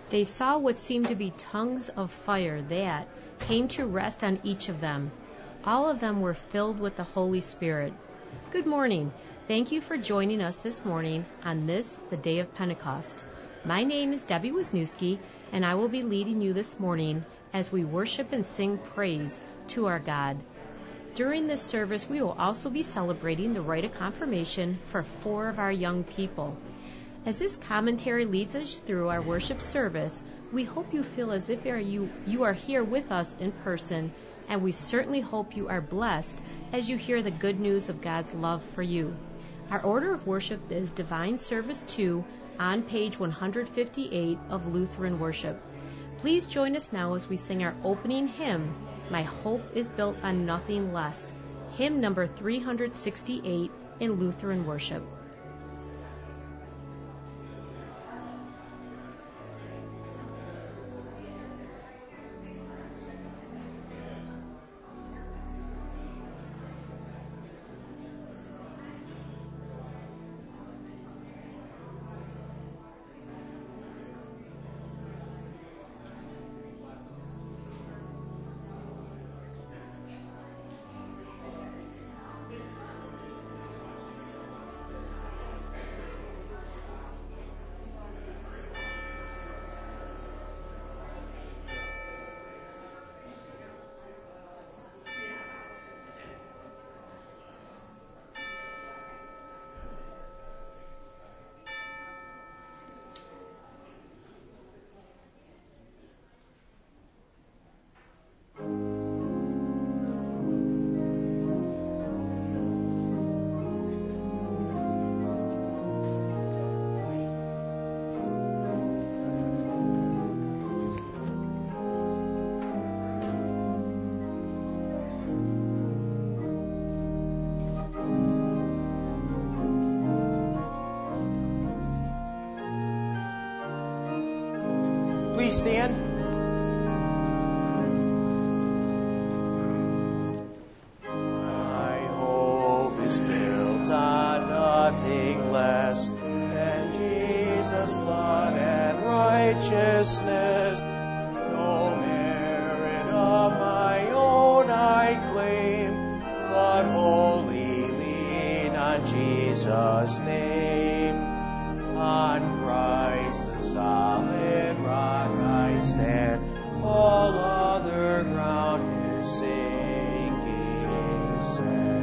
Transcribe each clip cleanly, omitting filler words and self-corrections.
They saw what seemed to be tongues of fire that came to rest on each of them. All of them were filled with the Holy Spirit. Good morning. Thank you for joining us this morning on this, the day of Pentecost. My name is Debbie Wisniewski, and I will be leading you this morning as we worship and sing praise to our God. During this service, we will also be celebrating the rite of confirmation for 4 of our young people. As this commentary leads us through our worship service, we hope you feel as if you are here with us in person, and we certainly hope you are blessed as you hear the good news of God's love for you. Our order of worship is Divine Service 2 on page 158 of Lutheran Worship. Please join us now as we sing our opening hymn, My Hope is Built on Nothing Less, hymn number 368 in Lutheran Worship. Please stand. My hope is built on nothing less than Jesus' blood and righteousness. No merit of my own I claim, but wholly lean on Jesus' name. On Christ the solid rock I stand, all other ground is sinking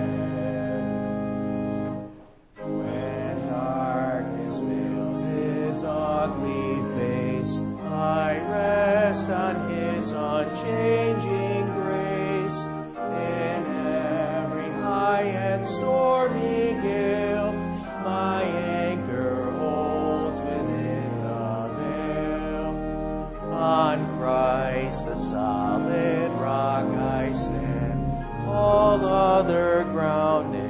sand. When darkness veils his ugly face, I rest on his unchanging grace. In every high and stormy gale, my anchor holds within the veil. On Christ the solid rock I stand, all other ground is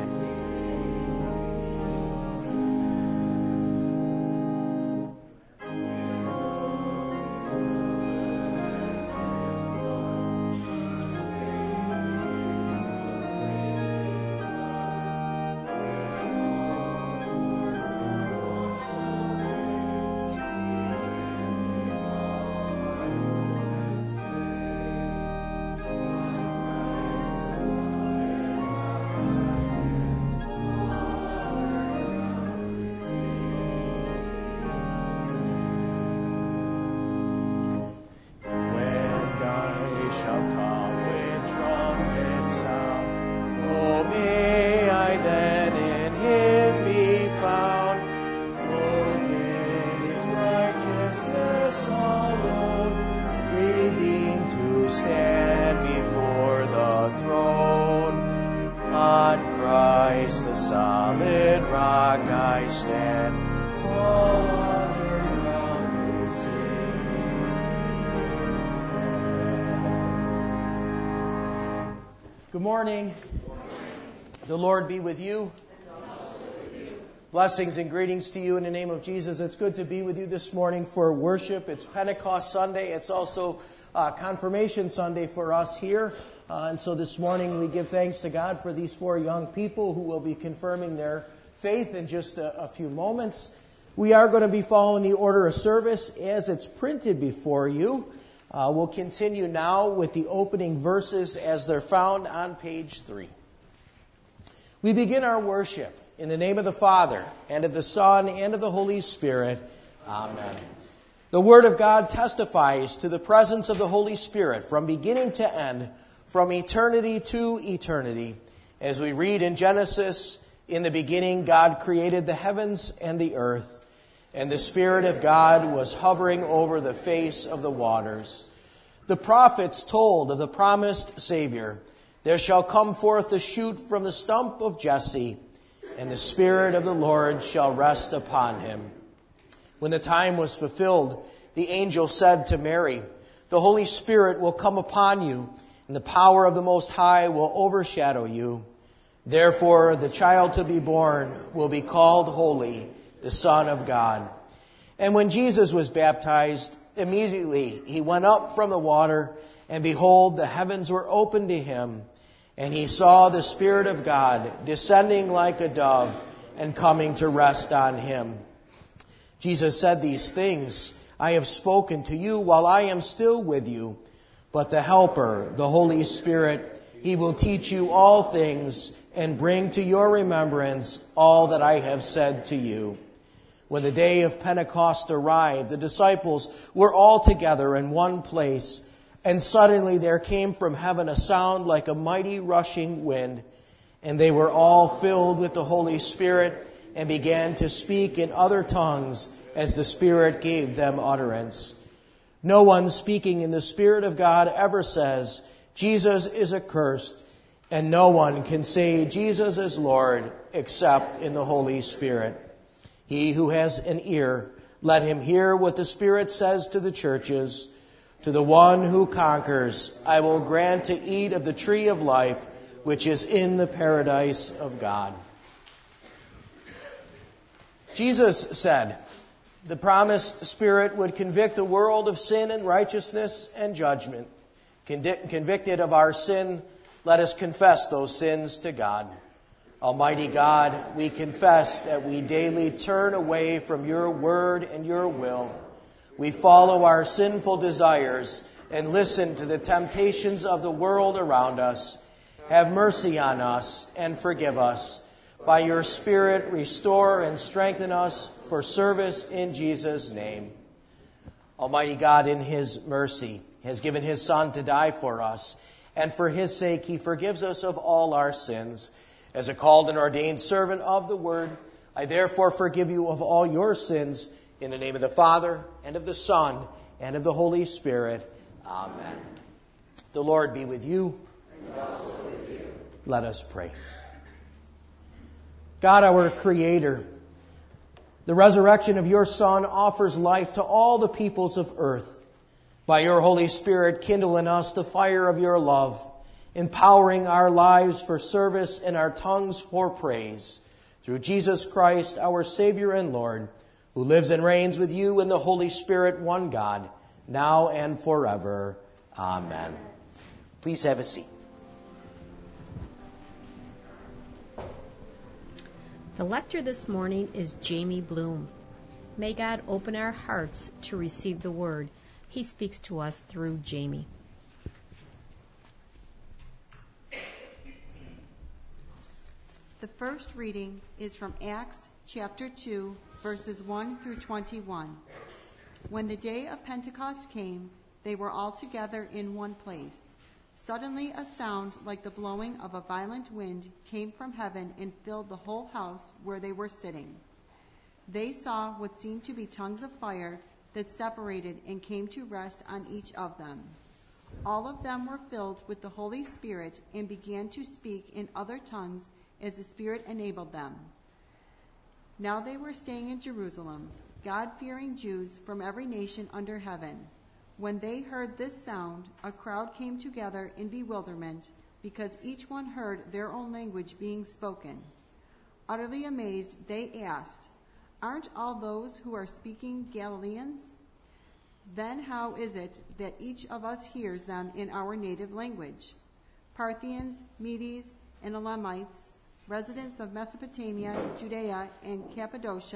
Good morning. The Lord be with you. Blessings and greetings to you in the name of Jesus. It's good to be with you this morning for worship. It's Pentecost Sunday. It's also Confirmation Sunday for us here. And so this morning we give thanks to God for these 4 young people who will be confirming their faith in just a few moments. We are going to be following the order of service as it's printed before you. We'll continue now with the opening verses as they're found on page 3. We begin our worship in the name of the Father, and of the Son, and of the Holy Spirit. Amen. The Word of God testifies to the presence of the Holy Spirit from beginning to end, from eternity to eternity. As we read in Genesis, in the beginning God created the heavens and the earth, and the Spirit of God was hovering over the face of the waters. The prophets told of the promised Savior. There shall come forth a shoot from the stump of Jesse, and the Spirit of the Lord shall rest upon him. When the time was fulfilled, the angel said to Mary, the Holy Spirit will come upon you, and the power of the Most High will overshadow you. Therefore, the child to be born will be called Holy, the Son of God. And when Jesus was baptized, immediately he went up from the water, and behold, the heavens were opened to him, and he saw the Spirit of God descending like a dove and coming to rest on him. Jesus said, these things I have spoken to you while I am still with you, but the Helper, the Holy Spirit, he will teach you all things and bring to your remembrance all that I have said to you. When the day of Pentecost arrived, the disciples were all together in one place, and suddenly there came from heaven a sound like a mighty rushing wind, and they were all filled with the Holy Spirit and began to speak in other tongues as the Spirit gave them utterance. No one speaking in the Spirit of God ever says, Jesus is accursed, and no one can say Jesus is Lord except in the Holy Spirit. He who has an ear, let him hear what the Spirit says to the churches. To the one who conquers, I will grant to eat of the tree of life, which is in the paradise of God. Jesus said, the promised Spirit would convict the world of sin and righteousness and judgment. Convicted of our sin, let us confess those sins to God. Almighty God, we confess that we daily turn away from your word and your will. We follow our sinful desires and listen to the temptations of the world around us. Have mercy on us and forgive us. By your Spirit, restore and strengthen us for service in Jesus' name. Almighty God, in his mercy, has given his Son to die for us, and for his sake he forgives us of all our sins. As a called and ordained servant of the Word, I therefore forgive you of all your sins in the name of the Father, and of the Son, and of the Holy Spirit. Amen. The Lord be with you. And also with you. Let us pray. God, our Creator, the resurrection of your Son offers life to all the peoples of earth. By your Holy Spirit, kindle in us the fire of your love, empowering our lives for service and our tongues for praise. Through Jesus Christ, our Savior and Lord, who lives and reigns with you in the Holy Spirit, one God, now and forever. Amen. Please have a seat. The lector this morning is Jamie Bloom. May God open our hearts to receive the word. He speaks to us through Jamie. The first reading is from Acts chapter 2, verses 1 through 21. When the day of Pentecost came, they were all together in one place. Suddenly a sound like the blowing of a violent wind came from heaven and filled the whole house where they were sitting. They saw what seemed to be tongues of fire that separated and came to rest on each of them. All of them were filled with the Holy Spirit and began to speak in other tongues as the Spirit enabled them. Now they were staying in Jerusalem, God-fearing Jews from every nation under heaven. When they heard this sound, a crowd came together in bewilderment, because each one heard their own language being spoken. Utterly amazed, they asked, "Aren't all those who are speaking Galileans? Then how is it that each of us hears them in our native language? Parthians, Medes, and Elamites, residents of Mesopotamia, Judea, and Cappadocia,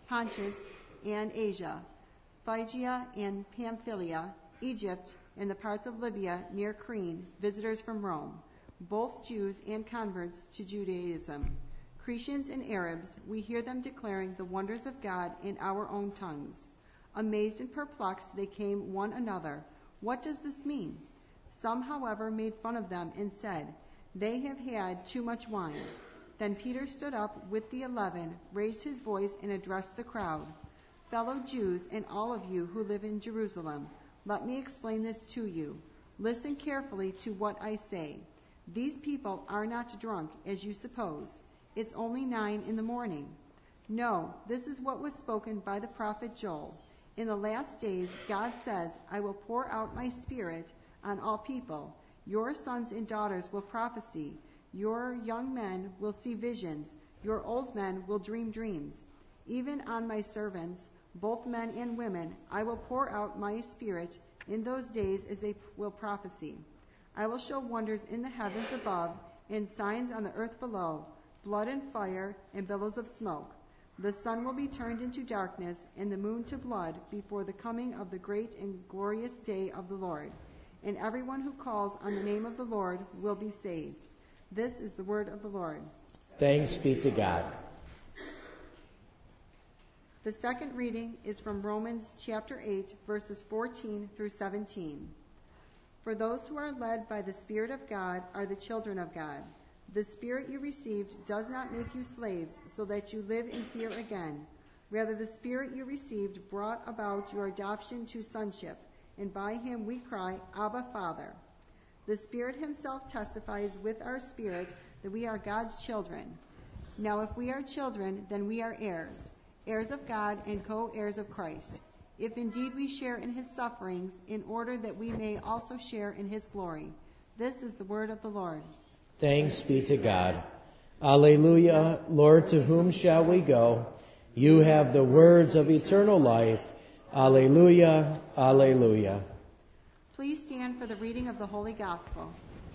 Pontus and Asia, Phrygia and Pamphylia, Egypt, and the parts of Libya near Crete, visitors from Rome, both Jews and converts to Judaism. Cretans and Arabs, we hear them declaring the wonders of God in our own tongues. Amazed and perplexed, they came one another. What does this mean? Some, however, made fun of them and said, they have had too much wine. Then Peter stood up with the 11, raised his voice, and addressed the crowd. Fellow Jews, and all of you who live in Jerusalem, let me explain this to you. Listen carefully to what I say. These people are not drunk, as you suppose. It's only 9 a.m. No, this is what was spoken by the prophet Joel. In the last days, God says, I will pour out my Spirit on all people. Your sons and daughters will prophesy. Your young men will see visions. Your old men will dream dreams. Even on my servants, both men and women, I will pour out my Spirit in those days as they will prophesy. I will show wonders in the heavens above and signs on the earth below, blood and fire and billows of smoke. The sun will be turned into darkness and the moon to blood before the coming of the great and glorious day of the Lord. And everyone who calls on the name of the Lord will be saved. This is the word of the Lord. Thanks be to God. The second reading is from Romans chapter 8, verses 14 through 17. For those who are led by the Spirit of God are the children of God. The Spirit you received does not make you slaves so that you live in fear again. Rather, the Spirit you received brought about your adoption to sonship, and by him we cry, Abba, Father. The Spirit himself testifies with our spirit that we are God's children. Now if we are children, then we are heirs, heirs of God and co-heirs of Christ, if indeed we share in his sufferings, in order that we may also share in his glory. This is the word of the Lord. Thanks be to God. Alleluia. Lord, to whom shall we go? You have the words of eternal life. Alleluia. Alleluia. Please stand for the reading of the Holy Gospel.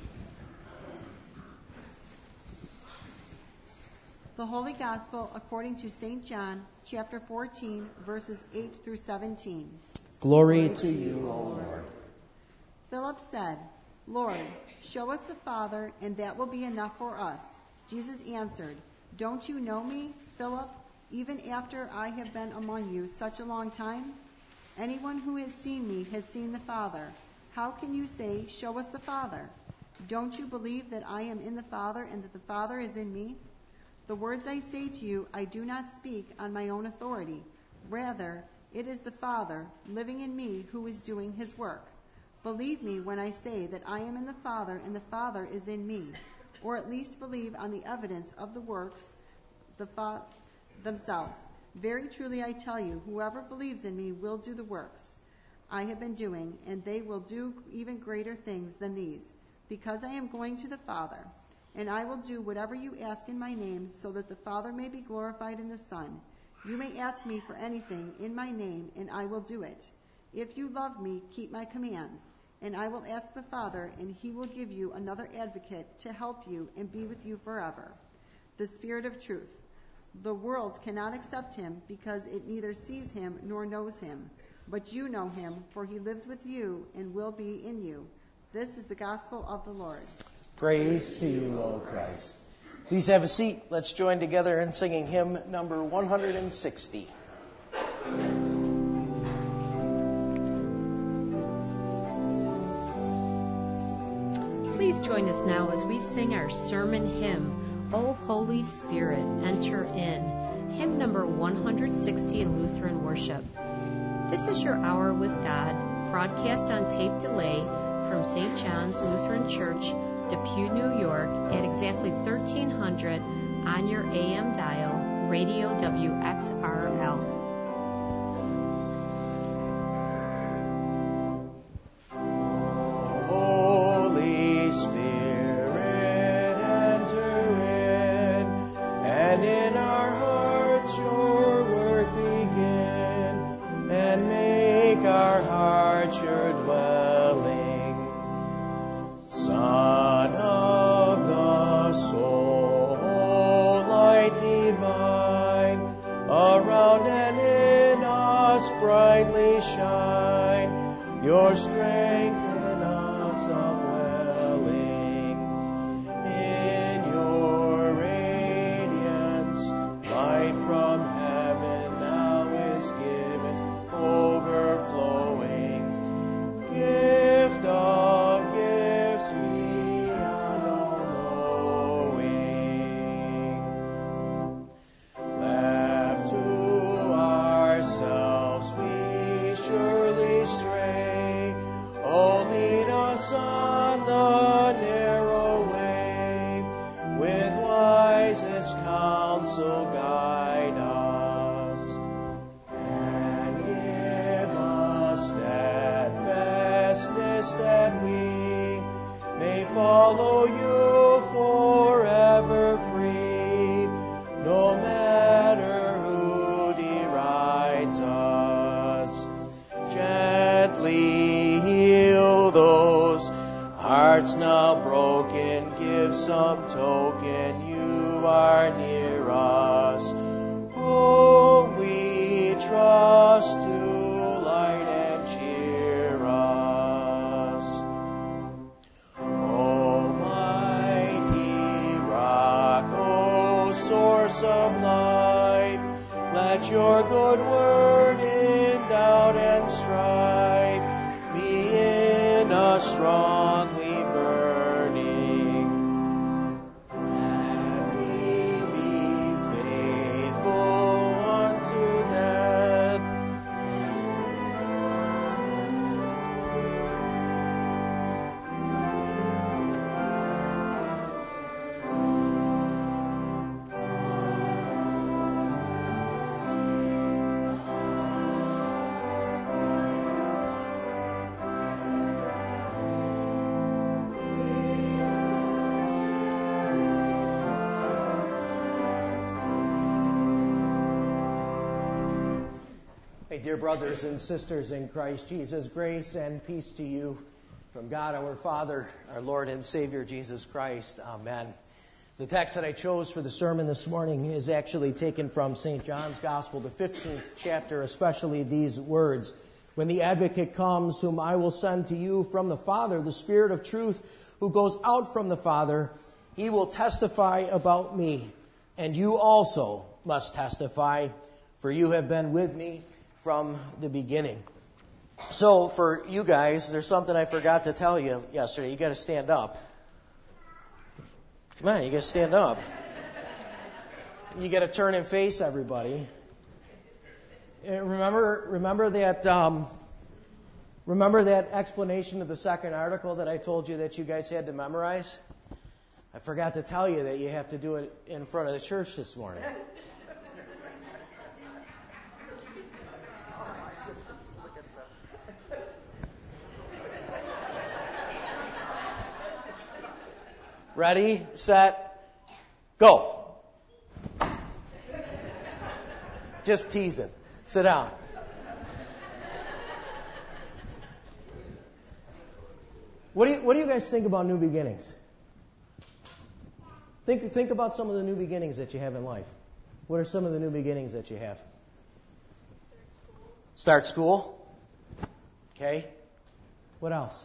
The Holy Gospel according to St. John, chapter 14, verses 8 through 17. Glory to you, O Lord. Philip said, Lord, show us the Father, and that will be enough for us. Jesus answered, Don't you know me, Philip, even after I have been among you such a long time? Anyone who has seen me has seen the Father. How can you say, Show us the Father? Don't you believe that I am in the Father and that the Father is in me? The words I say to you, I do not speak on my own authority. Rather, it is the Father living in me who is doing his work. Believe me when I say that I am in the Father and the Father is in me, or at least believe on the evidence of the works themselves. Very truly I tell you, whoever believes in me will do the works I have been doing, and they will do even greater things than these, because I am going to the Father. And I will do whatever you ask in my name, so that the Father may be glorified in the Son. You may ask me for anything in my name, and I will do it. If you love me, keep my commands. And I will ask the Father, and he will give you another advocate to help you and be with you forever, the Spirit of truth. The world cannot accept him, because it neither sees him nor knows him. But you know him, for he lives with you and will be in you. This is the gospel of the Lord. Praise to you, O Christ. Please have a seat. Let's join together in singing hymn number 160. Please join us now as we sing our sermon hymn, O Holy Spirit, Enter In, hymn number 160 in Lutheran worship. This is your Hour with God, broadcast on tape delay from St. John's Lutheran Church, Depew, New York, at exactly 1300 on your AM dial, Radio WXRL. Around us brightly shine, your strength in us upwelling. In your radiance, light from heaven now is given, overflowing. Gift of gifts we are knowing. Left to ourselves we surely stray. Oh, lead us on the narrow way. With wisest counsel guide us. And give us steadfastness that we may follow you forever free. No matter who derides us, gently heal those hearts now broken. Give some token you are near us. Whom we trust to light and cheer us. Almighty Rock, O source of life, let your good word in doubt and strife be in us strongly burning, and we be faithful unto death. Hey, dear brothers and sisters in Christ Jesus, grace and peace to you from God our Father, our Lord and Savior Jesus Christ. Amen. The text that I chose for the sermon this morning is actually taken from St. John's Gospel, the 15th chapter, especially these words. When the Advocate comes, whom I will send to you from the Father, the Spirit of truth, who goes out from the Father, he will testify about me. And you also must testify, for you have been with me from the beginning. So for you guys, there's something I forgot to tell you yesterday. You got to stand up. Come on, you got to stand up. You got to turn and face everybody. And remember that explanation of the second article that I told you that you guys had to memorize? I forgot to tell you that you have to do it in front of the church this morning. Ready, set, go. Just teasing. Sit down. What do you guys think about new beginnings? Think about some of the new beginnings that you have in life. What are some of the new beginnings that you have? Start school. Okay. What else?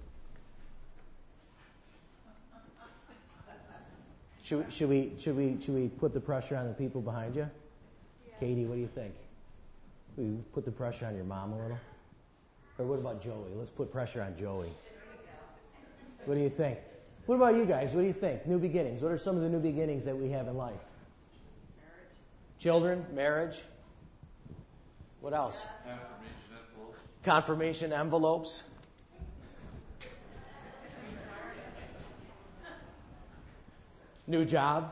Should we put the pressure on the people behind you? Yeah. Katie, what do you think? We put the pressure on your mom a little? Or what about Joey? Let's put pressure on Joey. What do you think? What about you guys? What do you think? New beginnings. What are some of the new beginnings that we have in life? Marriage. Children, marriage. What else? Confirmation envelopes. New job.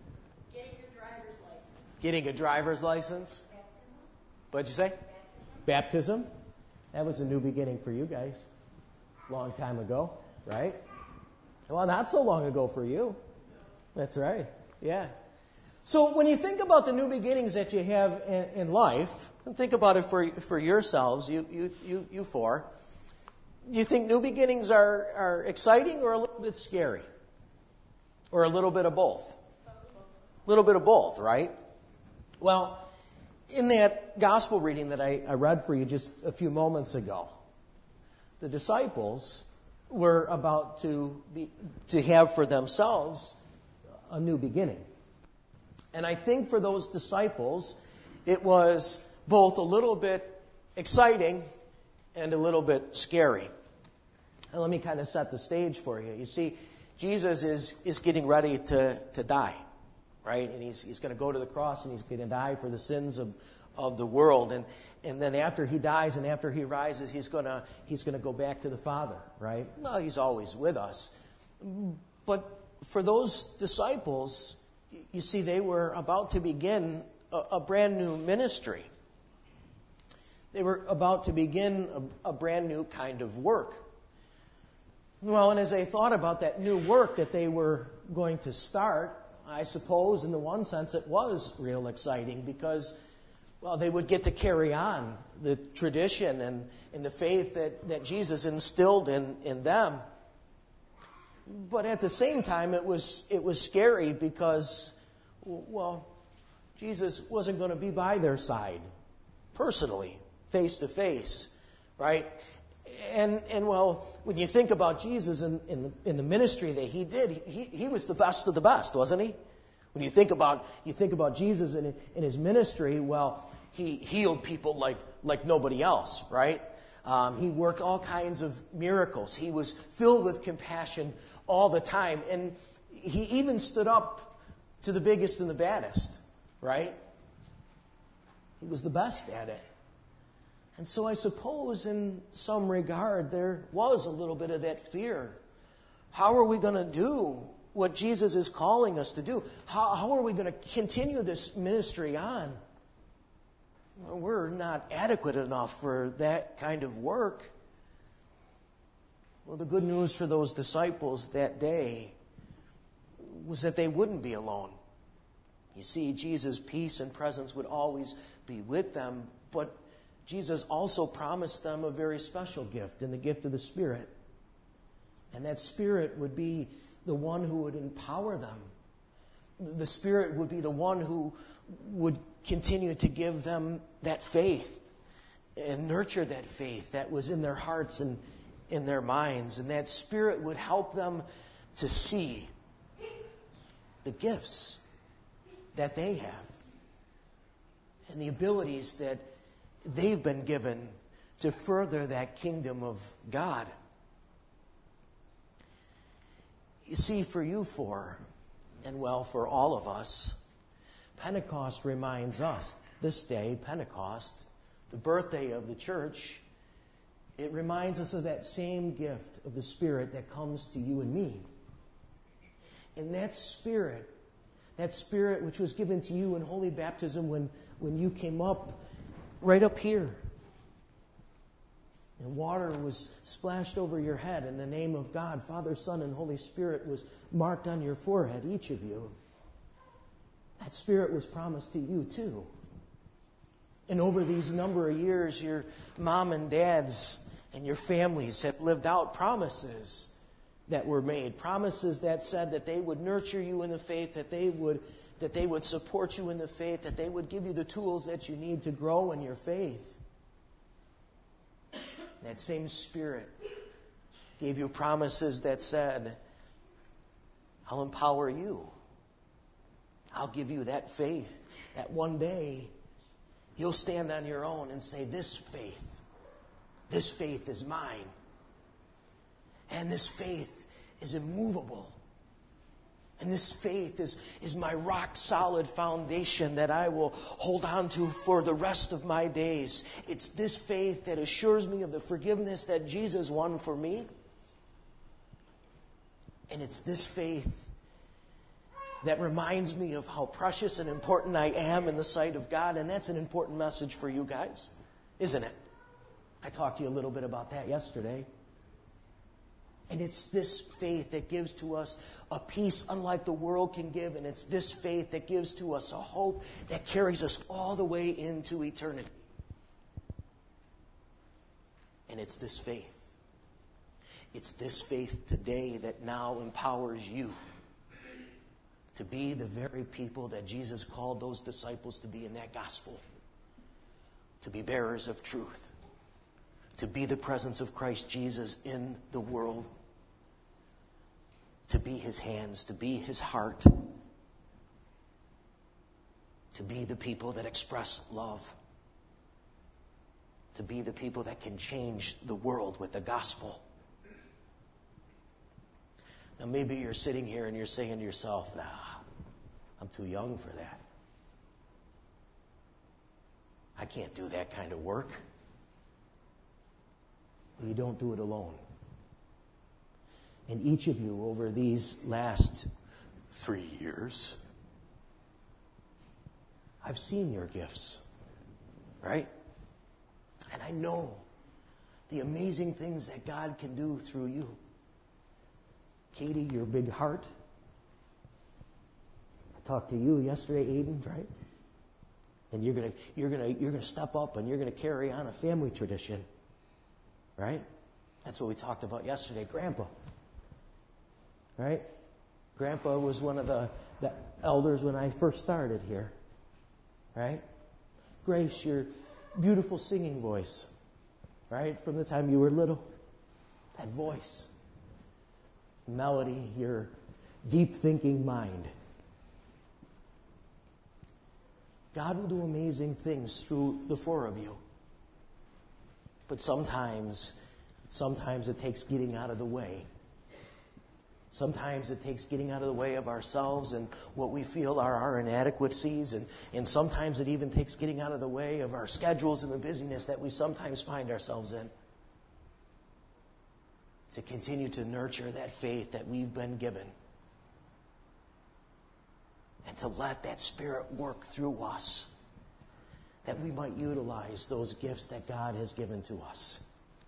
Getting a driver's license. What'd you say? Baptism. That was a new beginning for you guys. Long time ago, right? Well, not so long ago for you. That's right. Yeah. So when you think about the new beginnings that you have in life, and think about it for yourselves, you four, do you think new beginnings are exciting or a little bit scary? Or a little bit of both? A little bit of both, right? Well, In that gospel reading that I read for you just a few moments ago, the disciples were about to have for themselves a new beginning. And I think for those disciples, it was both a little bit exciting and a little bit scary. And let me kind of set the stage for you. You see, Jesus is getting ready to die, right? And he's going to go to the cross and he's going to die for the sins of the world. And then after he dies and after he rises, he's going to go back to the Father, right? Well, he's always with us. But for those disciples, you see, they were about to begin a brand new ministry. They were about to begin a brand new kind of work. Well, and as they thought about that new work that they were going to start, I suppose in the one sense it was real exciting because, well, they would get to carry on the tradition and the faith that Jesus instilled in them. But at the same time, it was scary because, well, Jesus wasn't going to be by their side personally, face to face, right? And well, when you think about Jesus in the ministry that he did, he was the best of the best, wasn't he? When you think about Jesus in his ministry, well, he healed people like nobody else, right? He worked all kinds of miracles. He was filled with compassion all the time. And he even stood up to the biggest and the baddest, right? He was the best at it. And so I suppose in some regard there was a little bit of that fear. How are we going to do what Jesus is calling us to do? How are we going to continue this ministry on? Well, we're not adequate enough for that kind of work. Well, the good news for those disciples that day was that they wouldn't be alone. You see, Jesus' peace and presence would always be with them, but Jesus also promised them a very special gift, in the gift of the Spirit. And that Spirit would be the one who would empower them. The Spirit would be the one who would continue to give them that faith and nurture that faith that was in their hearts and in their minds. And that Spirit would help them to see the gifts that they have and the abilities that they've been given to further that kingdom of God. You see, for you four, and well, for all of us, Pentecost reminds us, this day, Pentecost, the birthday of the church, it reminds us of that same gift of the Spirit that comes to you and me. And that Spirit which was given to you in holy baptism when you came up, right up here, and water was splashed over your head, and the name of God, Father, Son, and Holy Spirit was marked on your forehead, each of you. That Spirit was promised to you too. And over these number of years, your mom and dads and your families have lived out promises that were made. Promises that said that they would nurture you in the faith, that they would support you in the faith, that they would give you the tools that you need to grow in your faith. That same Spirit gave you promises that said, I'll empower you. I'll give you that faith that one day you'll stand on your own and say, this faith is mine. And this faith is immovable. And this faith is my rock-solid foundation that I will hold on to for the rest of my days. It's this faith that assures me of the forgiveness that Jesus won for me. And it's this faith that reminds me of how precious and important I am in the sight of God. And that's an important message for you guys, isn't it? I talked to you a little bit about that yesterday. And it's this faith that gives to us a peace unlike the world can give. And it's this faith that gives to us a hope that carries us all the way into eternity. And it's this faith. It's this faith today that now empowers you to be the very people that Jesus called those disciples to be in that gospel. to be bearers of truth, to be the presence of Christ Jesus in the world, to be his hands, to be his heart, to be the people that express love, to be the people that can change the world with the gospel. Now maybe you're sitting here and you're saying to yourself, nah, I'm too young for that. I can't do that kind of work. Well, you don't do it alone. And each of you over these last 3 years, I've seen your gifts, right? And I know the amazing things that God can do through you. Katie, your big heart. I talked to you yesterday, Aiden, right? And you're gonna step up and you're gonna carry on a family tradition, right? That's what we talked about yesterday. Grandpa, right? Grandpa was one of the elders when I first started here, right? Grace, your beautiful singing voice, right? From the time you were little, that voice. Melody, your deep thinking mind. God will do amazing things through the 4 of you. But sometimes it takes getting out of the way. Sometimes it takes getting out of the way of ourselves and what we feel are our inadequacies. And sometimes it even takes getting out of the way of our schedules and the busyness that we sometimes find ourselves in. To continue to nurture that faith that we've been given. And to let that Spirit work through us. That we might utilize those gifts that God has given to us.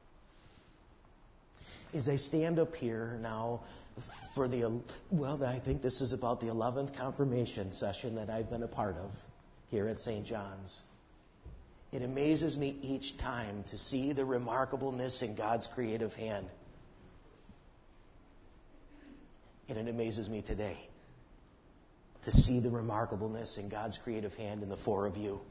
As I stand up here now for I think this is about the 11th confirmation session that I've been a part of here at St. John's. It amazes me each time to see the remarkableness in God's creative hand. And it amazes me today to see the remarkableness in God's creative hand in the 4 of you.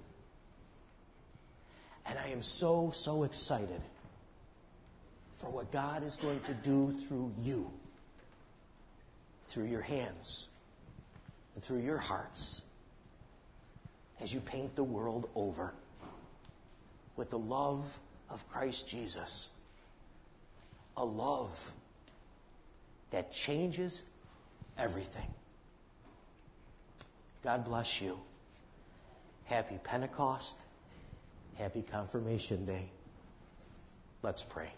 And I am so, so excited for what God is going to do through you, through your hands, and through your hearts, as you paint the world over with the love of Christ Jesus. A love that changes everything. God bless you. Happy Pentecost. Happy Confirmation Day. Let's pray.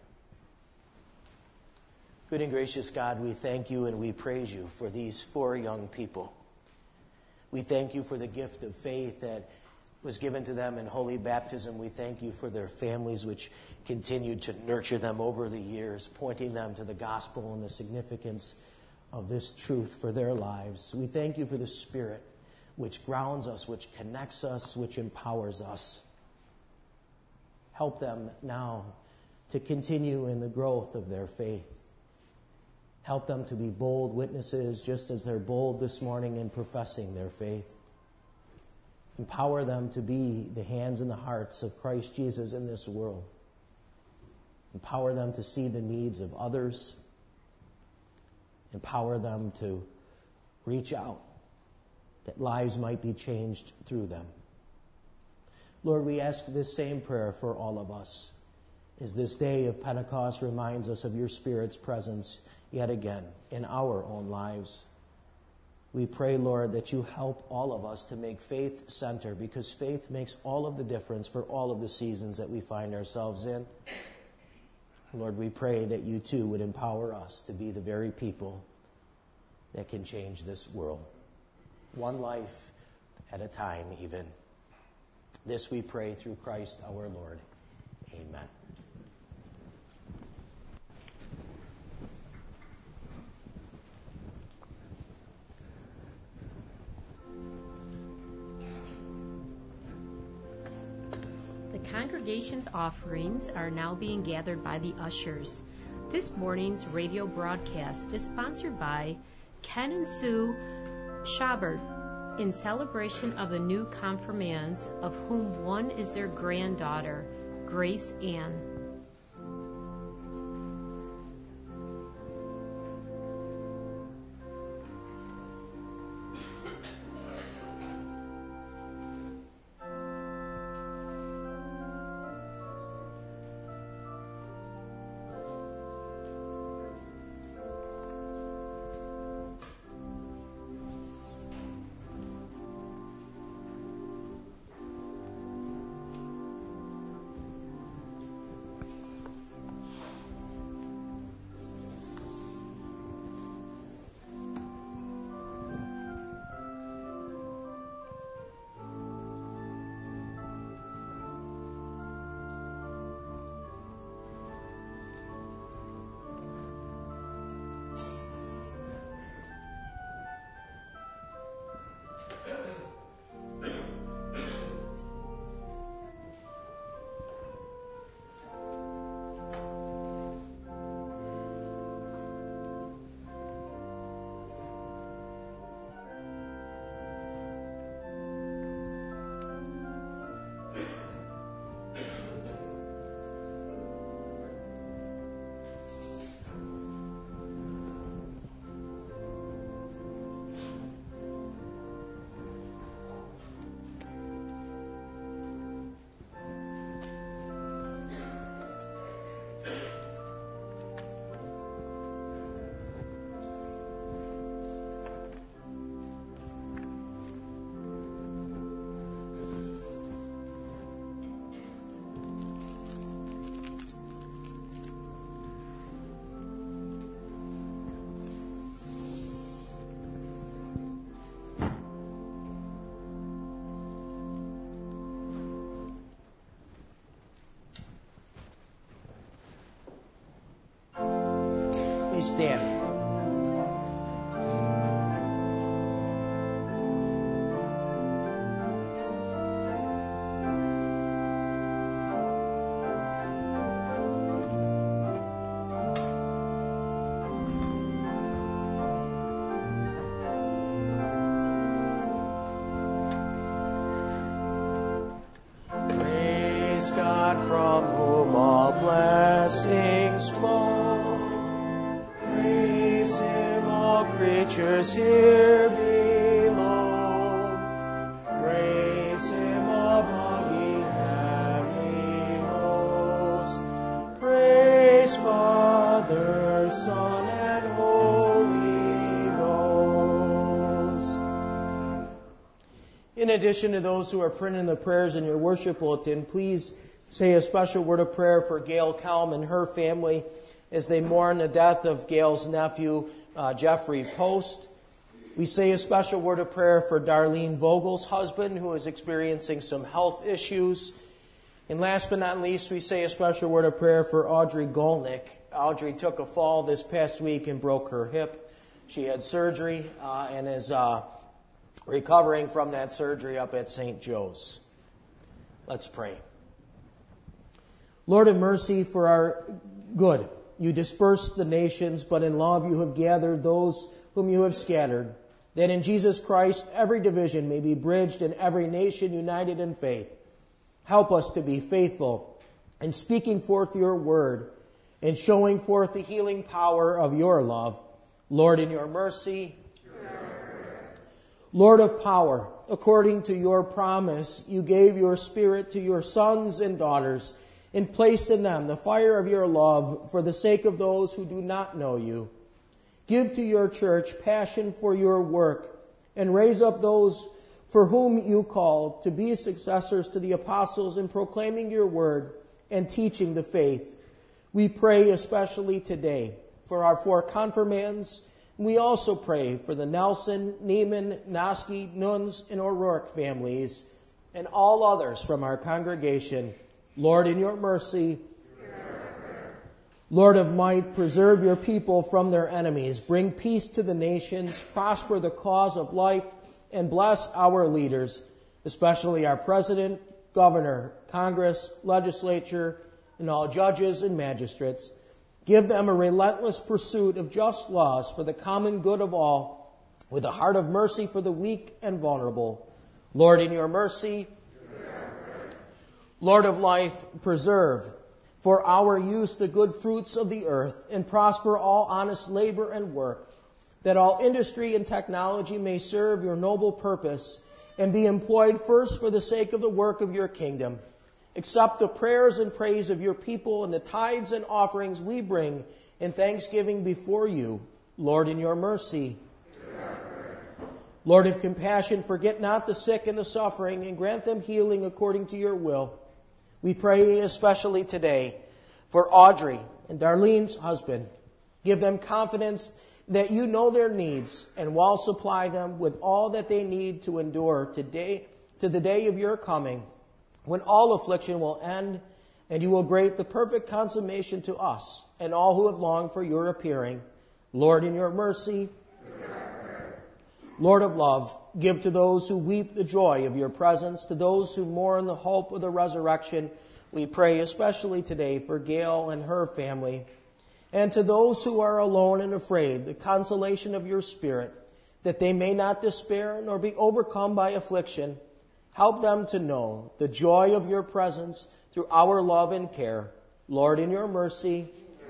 Good and gracious God, we thank you and we praise you for these 4 young people. We thank you for the gift of faith that was given to them in holy baptism. We thank you for their families which continued to nurture them over the years, pointing them to the gospel and the significance of this truth for their lives. We thank you for the Spirit which grounds us, which connects us, which empowers us. Help them now to continue in the growth of their faith. Help them to be bold witnesses just as they're bold this morning in professing their faith. Empower them to be the hands and the hearts of Christ Jesus in this world. Empower them to see the needs of others. Empower them to reach out, that lives might be changed through them. Lord, we ask this same prayer for all of us, as this day of Pentecost reminds us of your Spirit's presence yet again in our own lives. We pray, Lord, that you help all of us to make faith center, because faith makes all of the difference for all of the seasons that we find ourselves in. Lord, we pray that you too would empower us to be the very people that can change this world. One life at a time even. This we pray through Christ our Lord. Amen. Congregation's offerings are now being gathered by the ushers. This morning's radio broadcast is sponsored by Ken and Sue Schabert in celebration of the new confirmands, of whom one is their granddaughter, Grace Ann. Please stand. Praise God, from whom all blessings flow. Praise Him, all creatures here below. Praise Him above, ye heavenly hosts. Praise Father, Son, and Holy Ghost. In addition to those who are printing the prayers in your worship bulletin, please say a special word of prayer for Gail Kelm and her family as they mourn the death of Gail's nephew, Jeffrey Post. We say a special word of prayer for Darlene Vogel's husband, who is experiencing some health issues. And last but not least, we say a special word of prayer for Audrey Golnick. Audrey took a fall this past week and broke her hip. She had surgery and is recovering from that surgery up at St. Joe's. Let's pray. Lord of mercy, for our good, you dispersed the nations, but in love you have gathered those whom you have scattered, that in Jesus Christ every division may be bridged and every nation united in faith. Help us to be faithful in speaking forth your word and showing forth the healing power of your love. Lord, in your mercy, Lord of power, according to your promise, you gave your Spirit to your sons and daughters and placed in them the fire of your love for the sake of those who do not know you. Give to your church passion for your work and raise up those for whom you called to be successors to the apostles in proclaiming your word and teaching the faith. We pray especially today for our 4 confirmands. We also pray for the Nelson, Neiman, Noski, Nuns, and O'Rourke families and all others from our congregation. Lord, in your mercy, Lord of might, preserve your people from their enemies. Bring peace to the nations, prosper the cause of life, and bless our leaders, especially our president, governor, Congress, legislature, and all judges and magistrates. Give them a relentless pursuit of just laws for the common good of all, with a heart of mercy for the weak and vulnerable. Lord, in your mercy, Lord of life, preserve for our use the good fruits of the earth, and prosper all honest labor and work, that all industry and technology may serve your noble purpose and be employed first for the sake of the work of your kingdom. Accept the prayers and praise of your people and the tithes and offerings we bring in thanksgiving before you. Lord, in your mercy. Lord of compassion, forget not the sick and the suffering, and grant them healing according to your will. We pray especially today for Audrey and Darlene's husband. Give them confidence that you know their needs and will supply them with all that they need to endure today to the day of your coming, when all affliction will end and you will grant the perfect consummation to us and all who have longed for your appearing. Lord, in your mercy. Lord of love, give to those who weep the joy of your presence, to those who mourn the hope of the resurrection. We pray especially today for Gail and her family. And to those who are alone and afraid, the consolation of your Spirit, that they may not despair nor be overcome by affliction. Help them to know the joy of your presence through our love and care. Lord, in your mercy.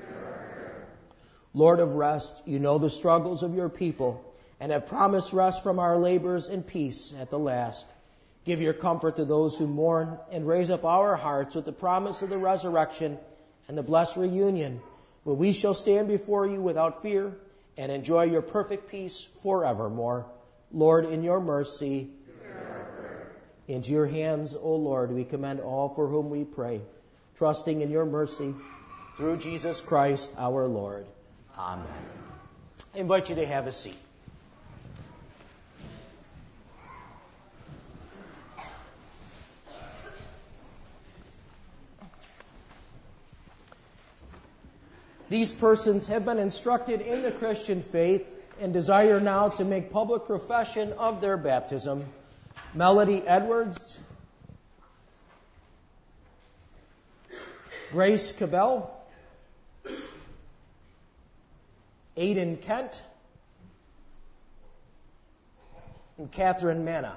Lord of rest, you know the struggles of your people, and have promised rest from our labors and peace at the last. Give your comfort to those who mourn, and raise up our hearts with the promise of the resurrection and the blessed reunion, where we shall stand before you without fear and enjoy your perfect peace forevermore. Lord, in your mercy. Into your hands, O Lord, we commend all for whom we pray, trusting in your mercy, through Jesus Christ our Lord. Amen. I invite you to have a seat. These persons have been instructed in the Christian faith and desire now to make public profession of their baptism. Melody Edwards, Grace Cabell, Aidan Kent, and Catherine Manna.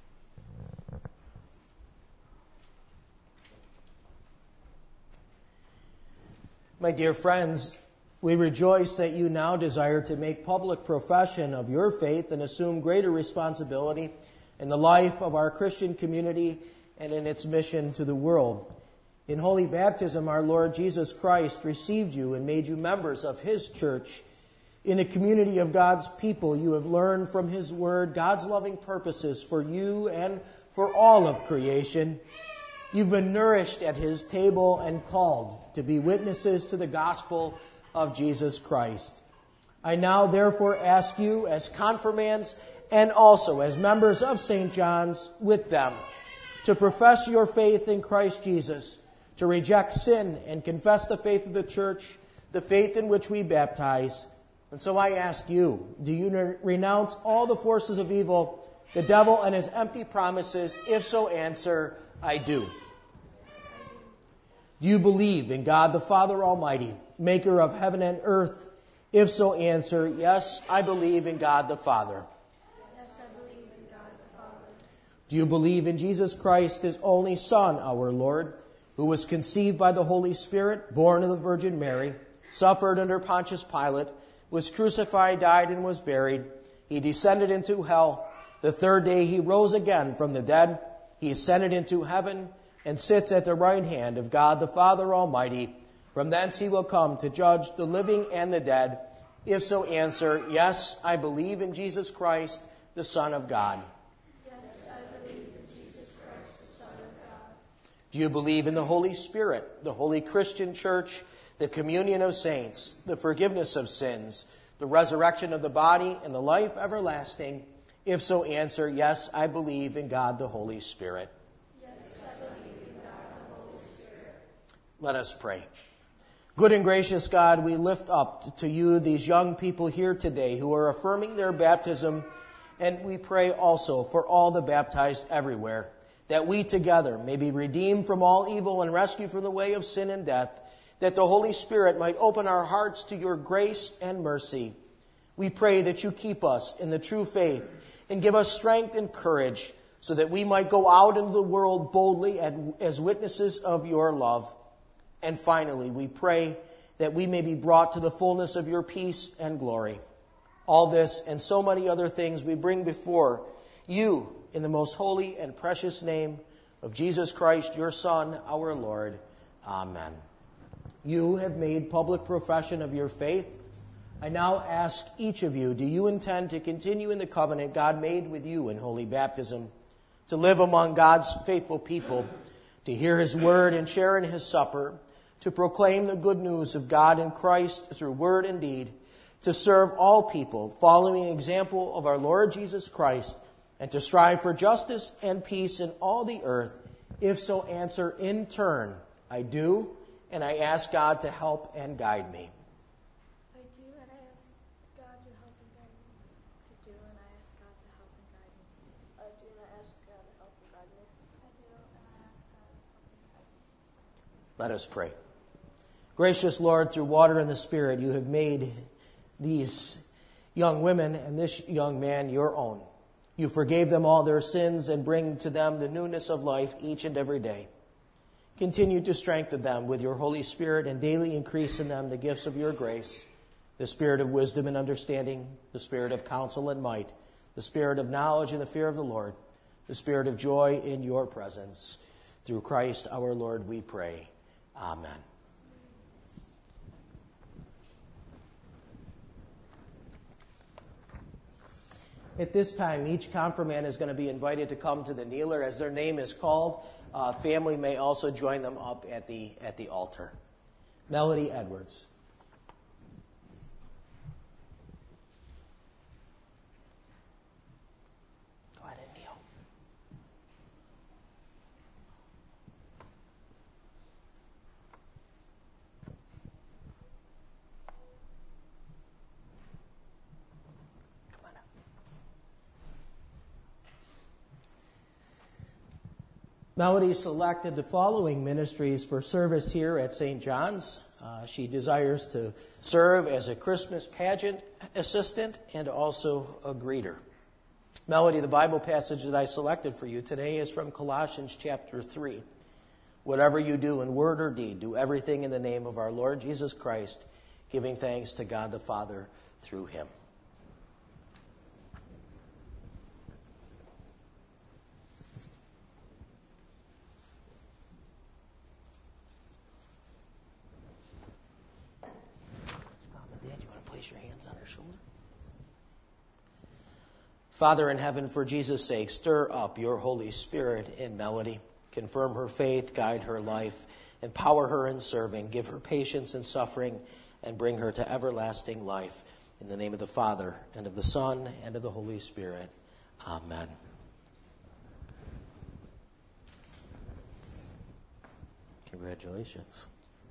My dear friends, we rejoice that you now desire to make public profession of your faith and assume greater responsibility in the life of our Christian community and in its mission to the world. In holy baptism, our Lord Jesus Christ received you and made you members of His church. In the community of God's people, you have learned from His Word God's loving purposes for you and for all of creation. You've been nourished at His table and called to be witnesses to the gospel of Jesus Christ. I now therefore ask you, as confirmands and also as members of St. John's with them, to profess your faith in Christ Jesus, to reject sin and confess the faith of the church, the faith in which we baptize. And so I ask you, do you renounce all the forces of evil, the devil and his empty promises? If so, answer, I do. Do you believe in God the Father Almighty, maker of heaven and earth? If so, answer, yes, I believe in God the Father. Yes, I believe in God the Father. Do you believe in Jesus Christ, His only Son, our Lord, who was conceived by the Holy Spirit, born of the Virgin Mary, suffered under Pontius Pilate, was crucified, died, and was buried. He descended into hell. The third day He rose again from the dead. He ascended into heaven and sits at the right hand of God the Father Almighty. From thence He will come to judge the living and the dead. If so, answer, yes, I believe in Jesus Christ, the Son of God. Yes, I believe in Jesus Christ, the Son of God. Do you believe in the Holy Spirit, the Holy Christian Church, the communion of saints, the forgiveness of sins, the resurrection of the body, and the life everlasting? If so, answer, yes, I believe in God the Holy Spirit. Yes, I believe in God the Holy Spirit. Let us pray. Good and gracious God, we lift up to you these young people here today who are affirming their baptism, and we pray also for all the baptized everywhere, that we together may be redeemed from all evil and rescued from the way of sin and death, that the Holy Spirit might open our hearts to your grace and mercy. We pray that you keep us in the true faith and give us strength and courage so that we might go out into the world boldly as witnesses of your love. And finally, we pray that we may be brought to the fullness of your peace and glory. All this and so many other things we bring before you in the most holy and precious name of Jesus Christ, your Son, our Lord. Amen. You have made public profession of your faith. I now ask each of you, do you intend to continue in the covenant God made with you in holy baptism, to live among God's faithful people, to hear his word and share in his supper, to proclaim the good news of God in Christ through word and deed, to serve all people, following the example of our Lord Jesus Christ, and to strive for justice and peace in all the earth? If so, answer in turn, I do, and I ask God to help and guide me. I do, and I ask God to help and guide me. I do, and I ask God to help and guide me. I do, and I ask God to help and guide me. I do, and I ask God to help and guide me. Let us pray. Gracious Lord, through water and the Spirit, you have made these young women and this young man your own. You forgave them all their sins and bring to them the newness of life each and every day. Continue to strengthen them with your Holy Spirit and daily increase in them the gifts of your grace, the spirit of wisdom and understanding, the spirit of counsel and might, the spirit of knowledge and the fear of the Lord, the spirit of joy in your presence. Through Christ our Lord we pray. Amen. At this time, each confirmand is going to be invited to come to the kneeler as their name is called. Family may also join them up at the altar. Melody Edwards. Go ahead and kneel. Come on up. Melody selected the following ministries for service here at St. John's. She desires to serve as a Christmas pageant assistant and also a greeter. Melody, the Bible passage that I selected for you today is from Colossians chapter 3. Whatever you do in word or deed, do everything in the name of our Lord Jesus Christ, giving thanks to God the Father through him. Your hands on her shoulder. Father in heaven, for Jesus' sake, stir up your Holy Spirit in Melody. Confirm her faith, guide her life, empower her in serving, give her patience in suffering, and bring her to everlasting life. In the name of the Father, and of the Son, and of the Holy Spirit. Amen. Congratulations.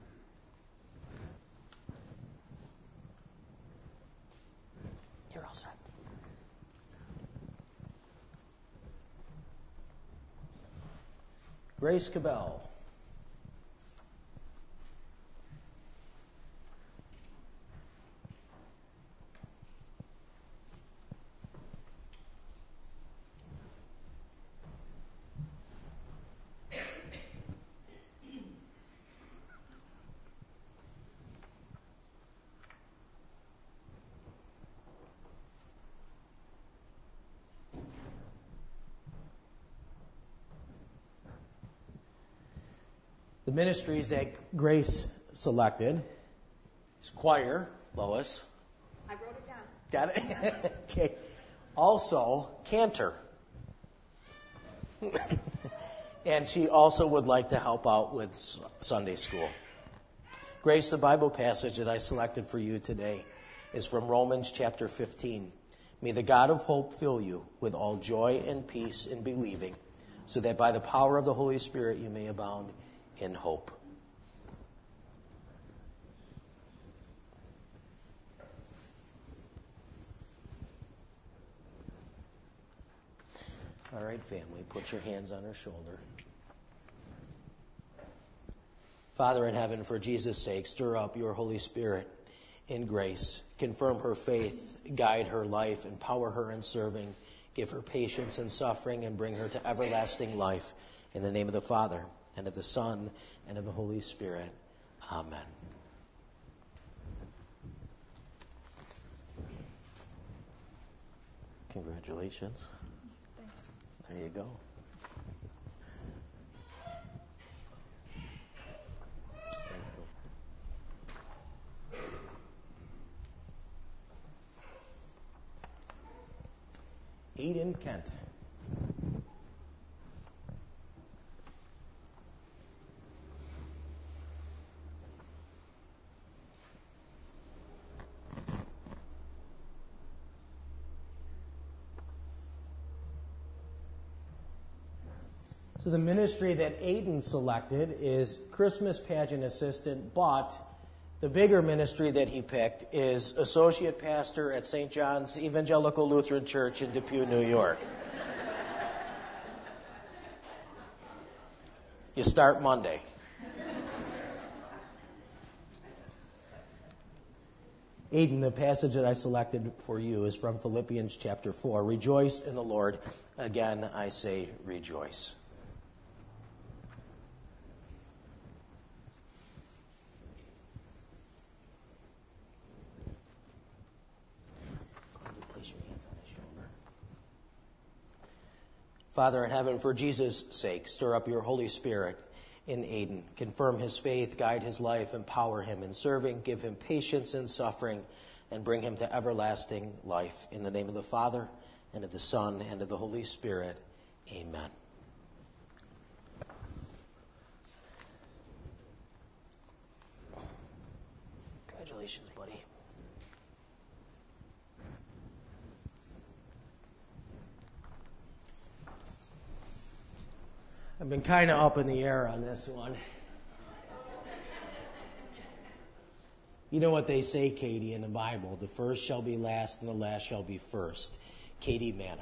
You're all set. Grace Cabell. The ministries that Grace selected is choir, Lois. I wrote it down. Got it? Okay. Also, cantor. And she also would like to help out with Sunday school. Grace, the Bible passage that I selected for you today is from Romans chapter 15. May the God of hope fill you with all joy and peace in believing, so that by the power of the Holy Spirit you may abound in hope. All right, family, put your hands on her shoulder. Father in heaven, for Jesus' sake, stir up your Holy Spirit in grace. Confirm her faith, guide her life, empower her in serving, give her patience in suffering, and bring her to everlasting life. In the name of the Father, and of the Son, and of the Holy Spirit. Amen. Congratulations. Thanks. There you go. Aiden Kent. So the ministry that Aiden selected is Christmas pageant assistant, but the bigger ministry that he picked is associate pastor at St. John's Evangelical Lutheran Church in Depew, New York. You start Monday. Aiden, the passage that I selected for you is from Philippians chapter 4. Rejoice in the Lord. Again, I say rejoice. Father in heaven, for Jesus' sake, stir up your Holy Spirit in Aiden. Confirm his faith, guide his life, empower him in serving, give him patience in suffering, and bring him to everlasting life. In the name of the Father, and of the Son, and of the Holy Spirit. Amen. Congratulations, buddy. I've been kind of up in the air on this one. You know what they say, Katie, in the Bible? The first shall be last and the last shall be first. Katie Manna.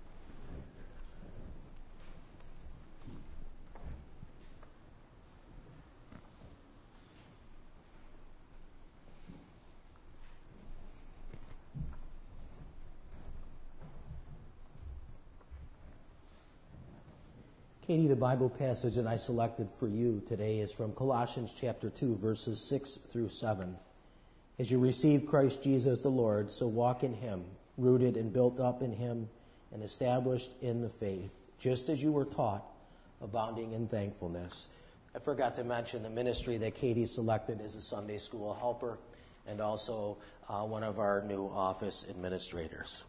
Katie, the Bible passage that I selected for you today is from Colossians chapter 2, verses 6 through 7. As you receive Christ Jesus the Lord, so walk in him, rooted and built up in him, and established in the faith, just as you were taught, abounding in thankfulness. I forgot to mention the ministry that Katie selected is a Sunday school helper and also one of our new office administrators.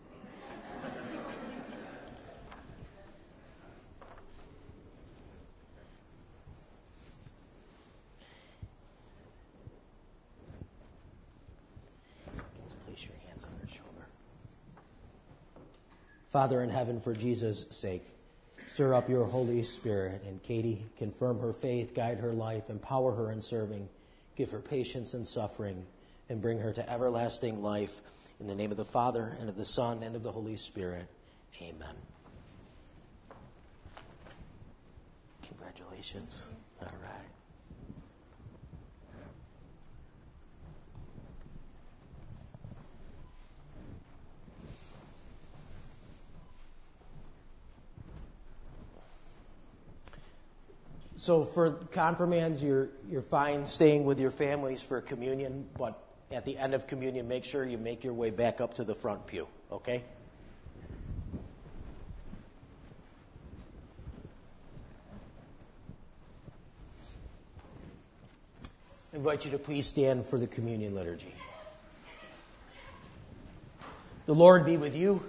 Father in heaven, for Jesus' sake, stir up your Holy Spirit in Katie. Confirm her faith, guide her life, empower her in serving, give her patience in suffering, and bring her to everlasting life. In the name of the Father, and of the Son, and of the Holy Spirit. Amen. Congratulations. All right. So for confirmands, you're fine staying with your families for communion, but at the end of communion, make sure you make your way back up to the front pew, okay? I invite you to please stand for the communion liturgy. The Lord be with you.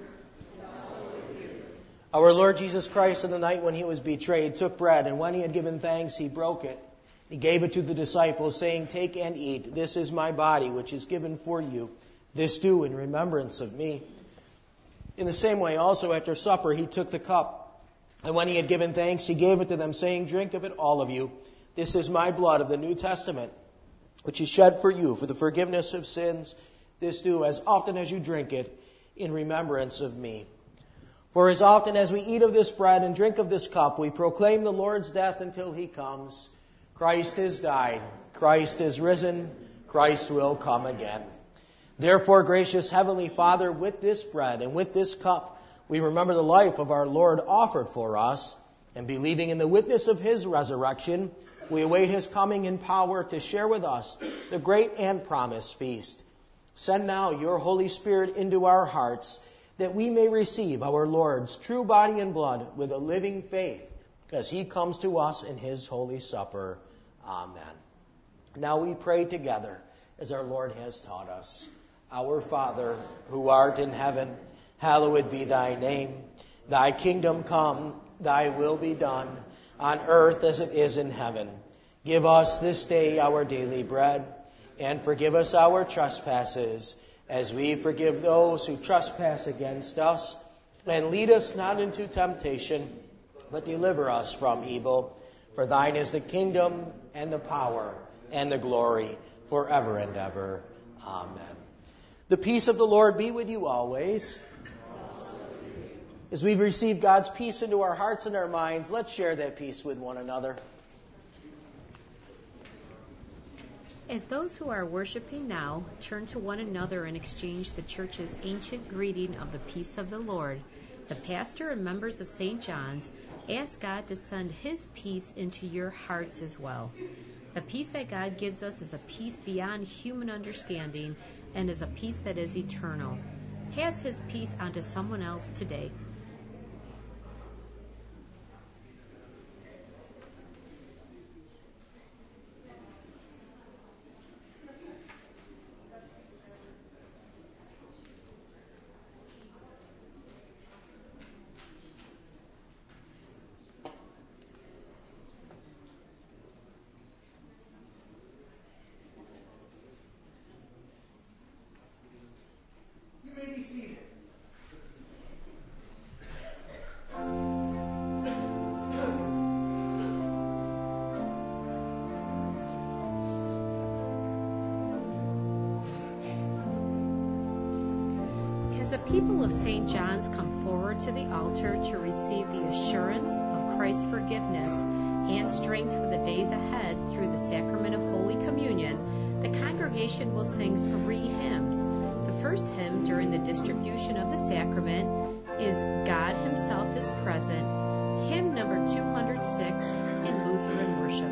Our Lord Jesus Christ, on the night when he was betrayed, took bread, and when he had given thanks, he broke it. He gave it to the disciples, saying, "Take and eat. This is my body, which is given for you. This do in remembrance of me." In the same way, also after supper, he took the cup, and when he had given thanks, he gave it to them, saying, "Drink of it, all of you. This is my blood of the New Testament, which is shed for you for the forgiveness of sins. This do as often as you drink it in remembrance of me." For as often as we eat of this bread and drink of this cup, we proclaim the Lord's death until he comes. Christ has died. Christ is risen. Christ will come again. Therefore, gracious Heavenly Father, with this bread and with this cup, we remember the life of our Lord offered for us, and believing in the witness of his resurrection, we await his coming in power to share with us the great and promised feast. Send now your Holy Spirit into our hearts, that we may receive our Lord's true body and blood with a living faith as he comes to us in his holy supper. Amen. Now we pray together as our Lord has taught us. Our Father, who art in heaven, hallowed be thy name. Thy kingdom come, thy will be done, on earth as it is in heaven. Give us this day our daily bread, and forgive us our trespasses, as we forgive those who trespass against us. And lead us not into temptation, but deliver us from evil. For thine is the kingdom, and the power, and the glory, forever and ever. Amen. The peace of the Lord be with you always. As we've received God's peace into our hearts and our minds, let's share that peace with one another. As those who are worshiping now turn to one another and exchange the church's ancient greeting of the peace of the Lord, the pastor and members of St. John's ask God to send his peace into your hearts as well. The peace that God gives us is a peace beyond human understanding and is a peace that is eternal. Pass his peace on to someone else today. As the people of St. John's come forward to the altar to receive the assurance of Christ's forgiveness and strength for the days ahead through the sacrament of Holy Communion, the congregation will sing 3 hymns. The first hymn during the distribution of the sacrament is God Himself is Present, hymn number 206 in Lutheran worship.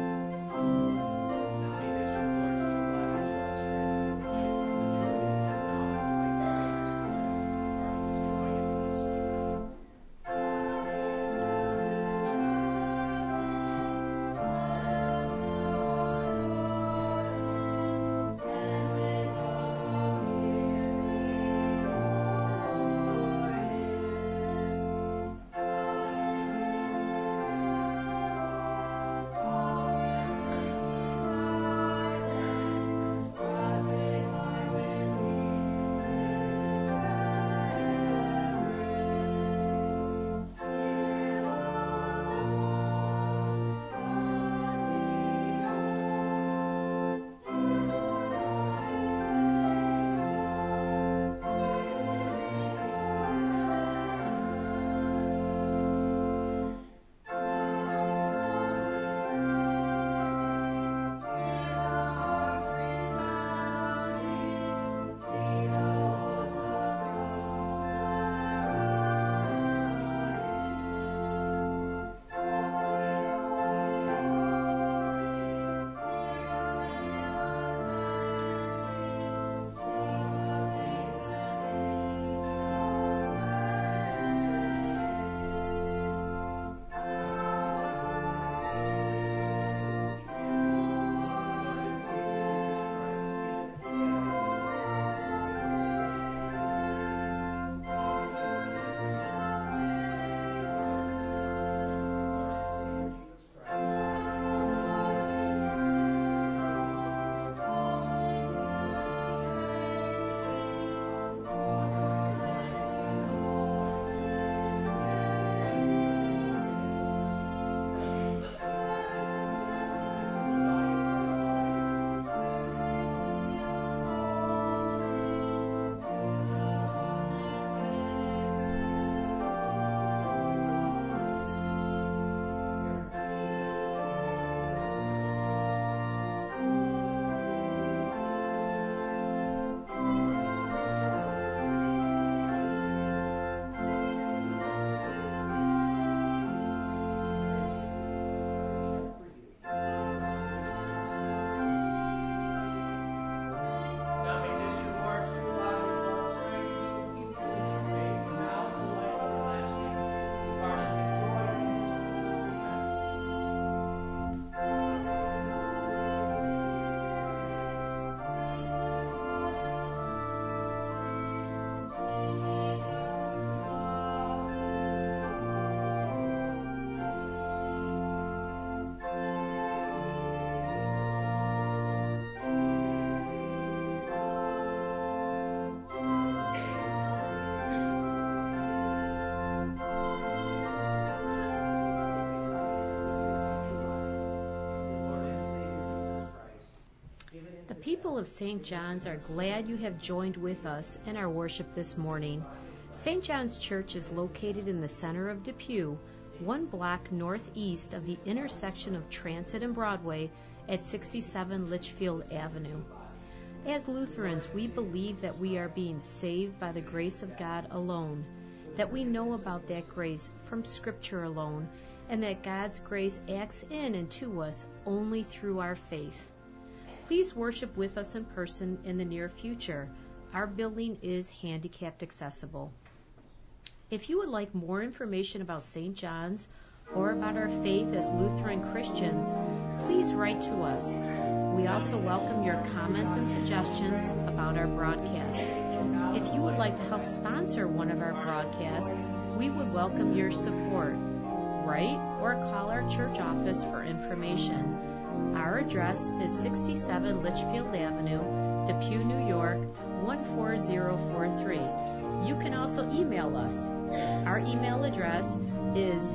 people of St. John's are glad you have joined with us in our worship this morning. St. John's Church is located in the center of Depew, 1 block northeast of the intersection of Transit and Broadway at 67 Litchfield Avenue. As Lutherans, we believe that we are being saved by the grace of God alone, that we know about that grace from Scripture alone, and that God's grace acts in and to us only through our faith. Please worship with us in person in the near future. Our building is handicapped accessible. If you would like more information about St. John's or about our faith as Lutheran Christians, please write to us. We also welcome your comments and suggestions about our broadcast. If you would like to help sponsor one of our broadcasts, we would welcome your support. Write or call our church office for information. Our address is 67 Litchfield Avenue, Depew, New York, 14043. You can also email us. Our email address is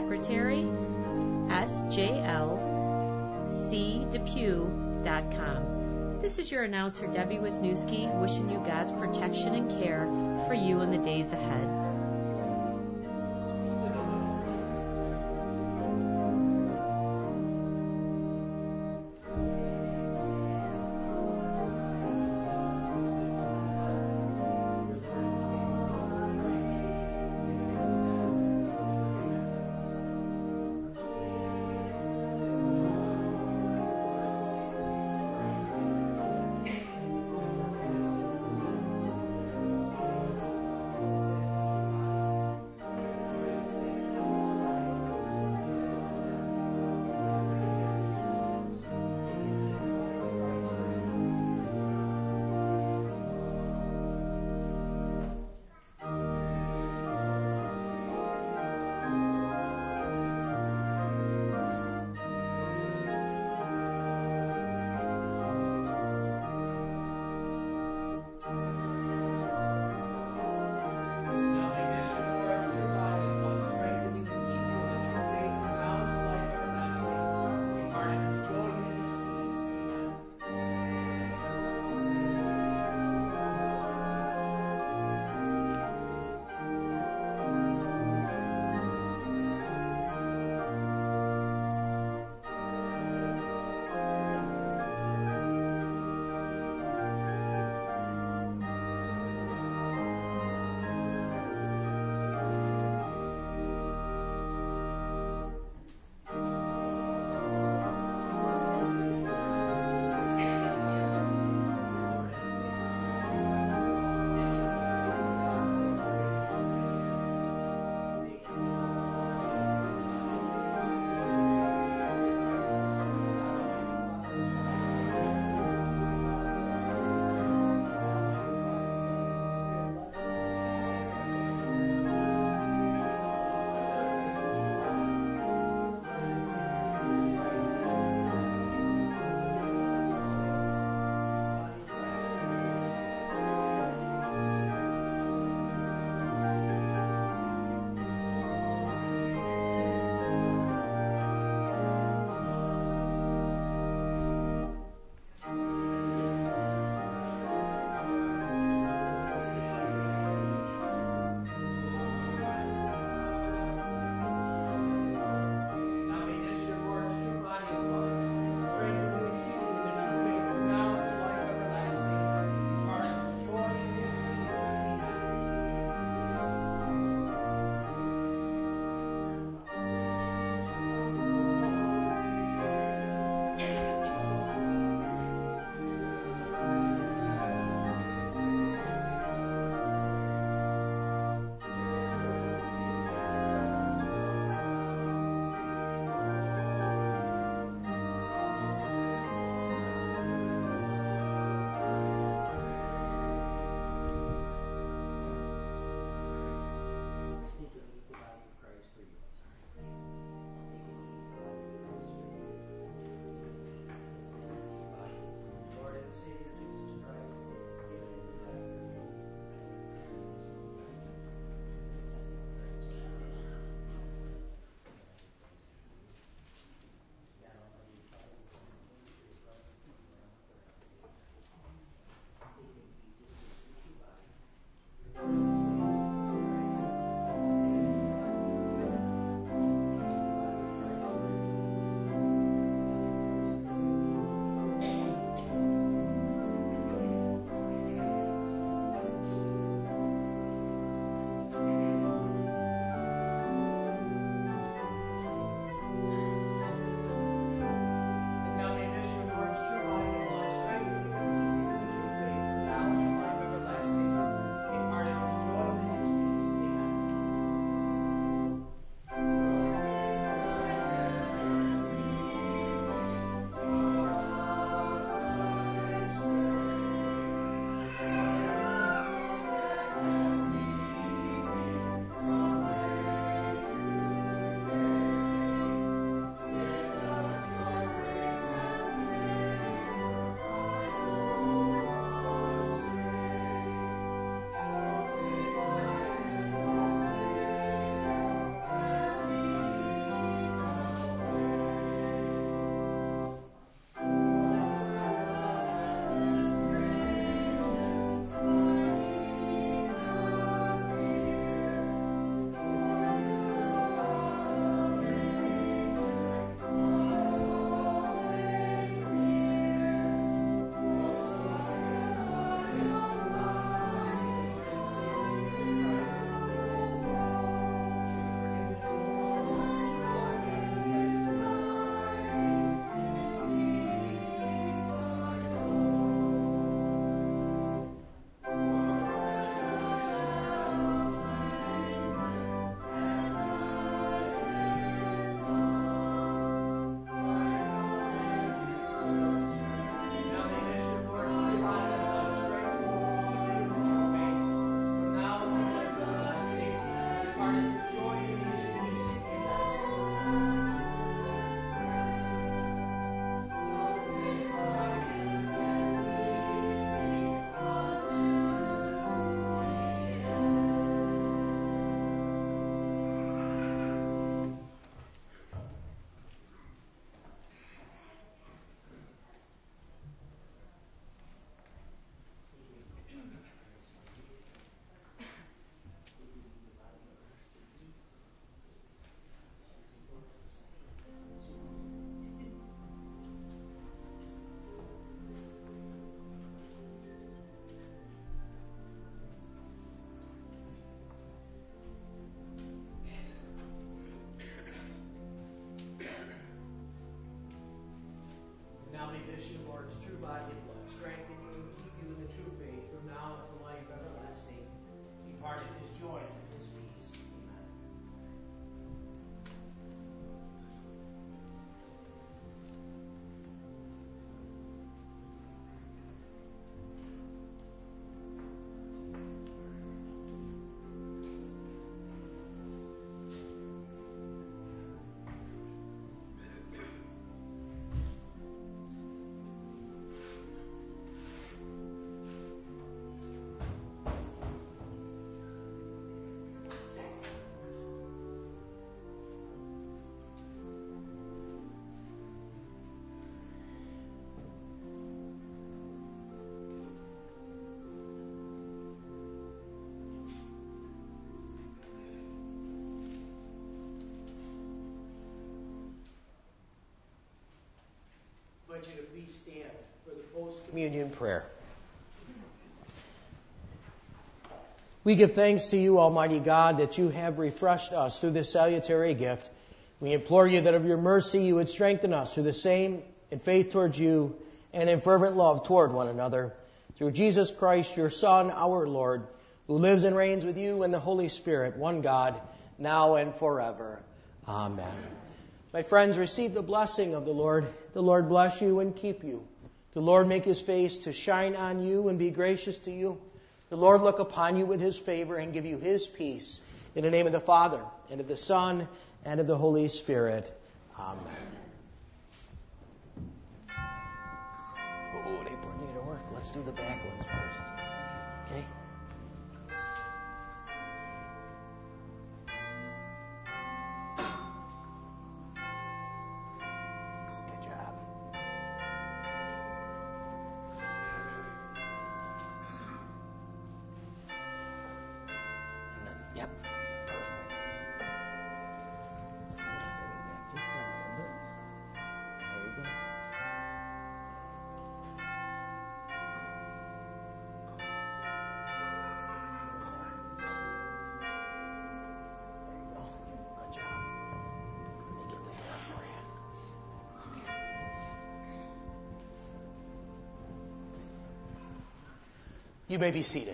secretary@sjlcdepew.com. This is your announcer, Debbie Wisniewski, wishing you God's protection and care for you in the days ahead. dish of the Lord's true body and blood, strengthen you and keep you in the true faith from now until life everlasting. Depart in his joy and his peace. Amen. I invite you to please stand for the post-communion prayer. We give thanks to you, Almighty God, that you have refreshed us through this salutary gift. We implore you that of your mercy you would strengthen us through the same in faith towards you and in fervent love toward one another. Through Jesus Christ, your Son, our Lord, who lives and reigns with you and the Holy Spirit, one God, now and forever. Amen. My friends, receive the blessing of the Lord. The Lord bless you and keep you. The Lord make his face to shine on you and be gracious to you. The Lord look upon you with his favor and give you his peace. In the name of the Father, and of the Son, and of the Holy Spirit. Amen. Oh, they put me to work. Let's do the back ones first. Okay? Yep, perfect. Bring it back just a little bit. There you go. There you go. Good job. Let me get the door for you. Okay. You may be seated.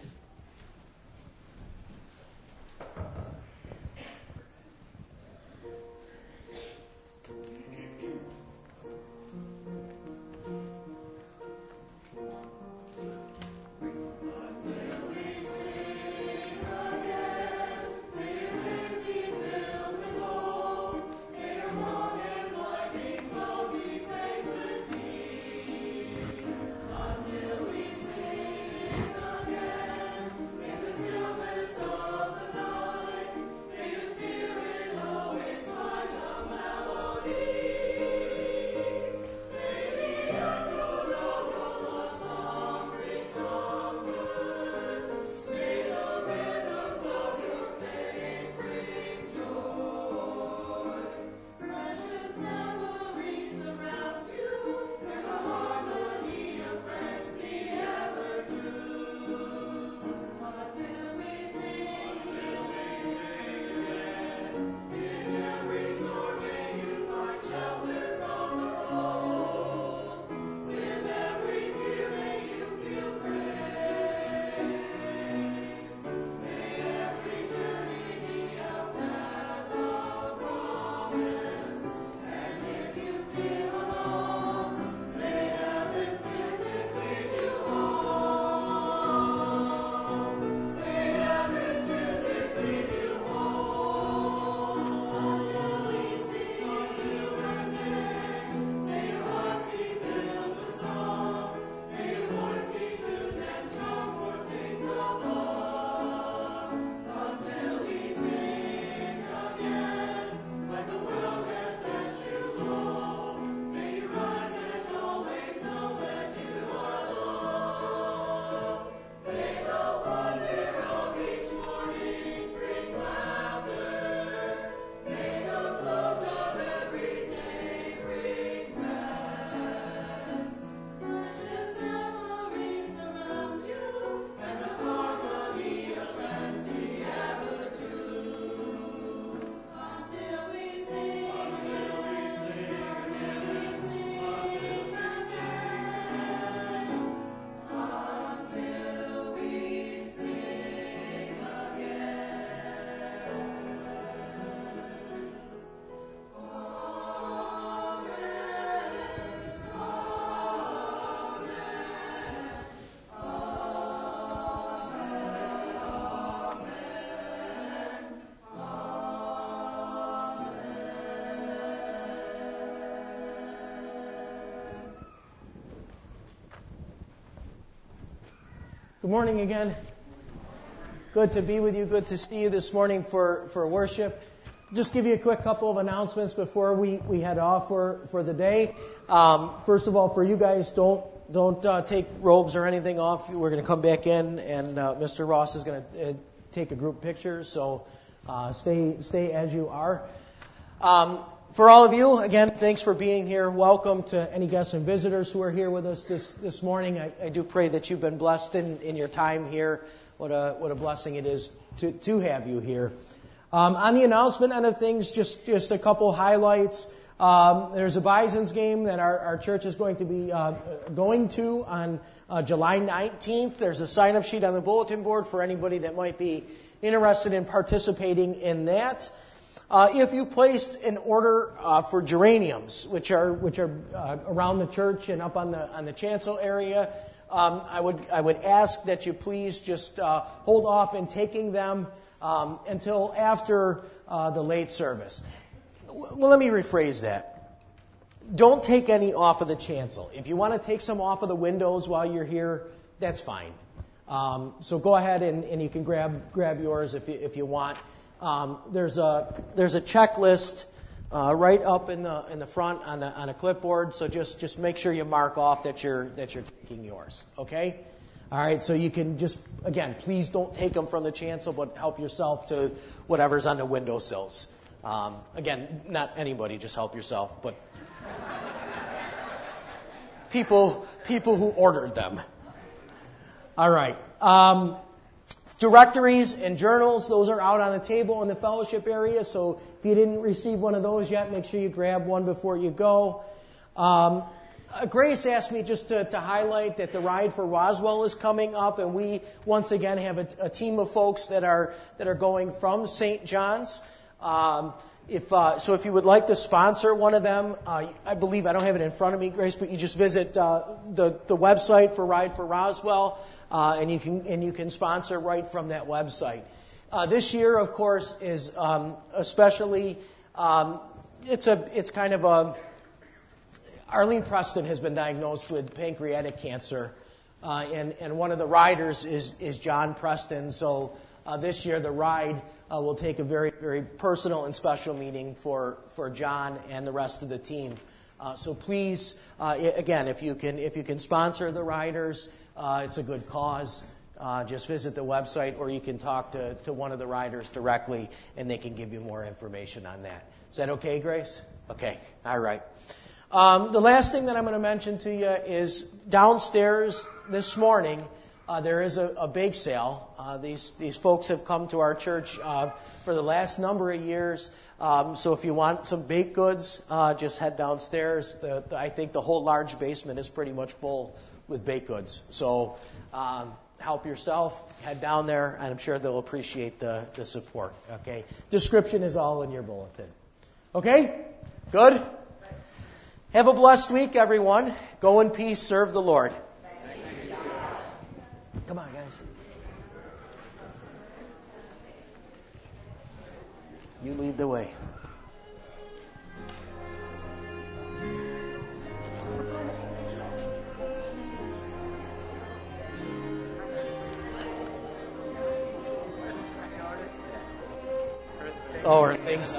Good morning again. Good to be with you. Good to see you this morning for worship. Just give you a quick couple of announcements before we head off for the day. First of all, for you guys, don't take robes or anything off. We're going to come back in, and Mr. Ross is going to take a group picture. So stay as you are. For all of you, again, thanks for being here. Welcome to any guests and visitors who are here with us this morning. I do pray that you've been blessed in your time here. What a blessing it is to have you here. On the announcement end of things, just a couple highlights. There's a Bison's game that our church is going to be going to on July 19th. There's a sign-up sheet on the bulletin board for anybody that might be interested in participating in that. If you placed an order for geraniums, which are around the church and up on the chancel area, I would ask that you please just hold off in taking them until after the late service. Well, let me rephrase that. Don't take any off of the chancel. If you want to take some off of the windows while you're here, that's fine. So go ahead and you can grab yours if you want. There's a checklist right up in the front on a clipboard. So just make sure you mark off that you're taking yours. Okay. All right. So you can just again, please don't take them from the chancel, but help yourself to whatever's on the windowsills. Again, not anybody. Just help yourself, but people who ordered them. All right. Directories and journals, those are out on the table in the fellowship area. So if you didn't receive one of those yet, make sure you grab one before you go. Grace asked me just to highlight that the Ride for Roswell is coming up, and we once again have a team of folks that are going from St. John's. If you would like to sponsor one of them, I believe, I don't have it in front of me, Grace, but you just visit the website for Ride for Roswell, and you can sponsor right from that website. This year, of course, is especially it's kind of a Arlene Preston has been diagnosed with pancreatic cancer, and one of the riders is John Preston. So this year, the ride will take a very, very personal and special meaning for John and the rest of the team. So please, again, if you can sponsor the riders, it's a good cause. Just visit the website, or you can talk to one of the riders directly, and they can give you more information on that. Is that okay, Grace? Okay. All right. The last thing that I'm going to mention to you is downstairs this morning, there is a bake sale. These folks have come to our church for the last number of years. So if you want some baked goods, just head downstairs. I think the whole large basement is pretty much full with baked goods. So help yourself, head down there, and I'm sure they'll appreciate the support. Okay. Description is all in your bulletin. Okay? Good? Have a blessed week, everyone. Go in peace, serve the Lord. Come on, guys. You lead the way. Oh, are things